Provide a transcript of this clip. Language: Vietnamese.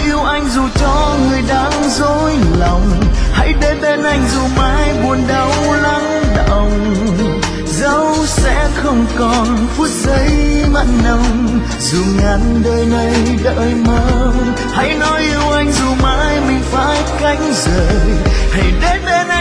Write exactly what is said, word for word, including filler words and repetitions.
yêu anh dù cho người đang dối lòng, hãy đến bên anh dù mãi buồn đau lắng đọng. Dẫu sẽ không còn phút giây mặn nồng, dù ngàn đời này đợi mong, hãy nói yêu anh dù mãi mình phải cánh rời. Hãy đến bên anh